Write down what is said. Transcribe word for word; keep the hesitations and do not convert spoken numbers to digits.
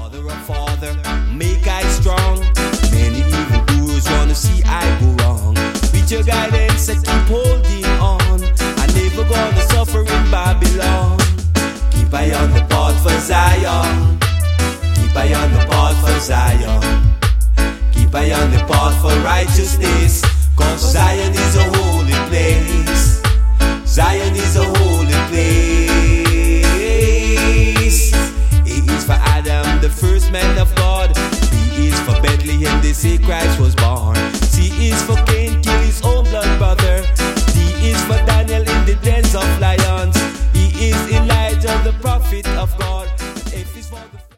Father, oh Father, make I strong. Many evil doers wanna see I go wrong. With your guidance I keep holding on. I never gonna suffer in Babylon. Keep I on the path for Zion. Keep I on the path for Zion. Keep I on the path for righteousness. Cause Zion is a holy place. Zion is a holy place. A is for Adam, the first man of God. B is for Bethlehem, they say Christ was born. C is for Cain.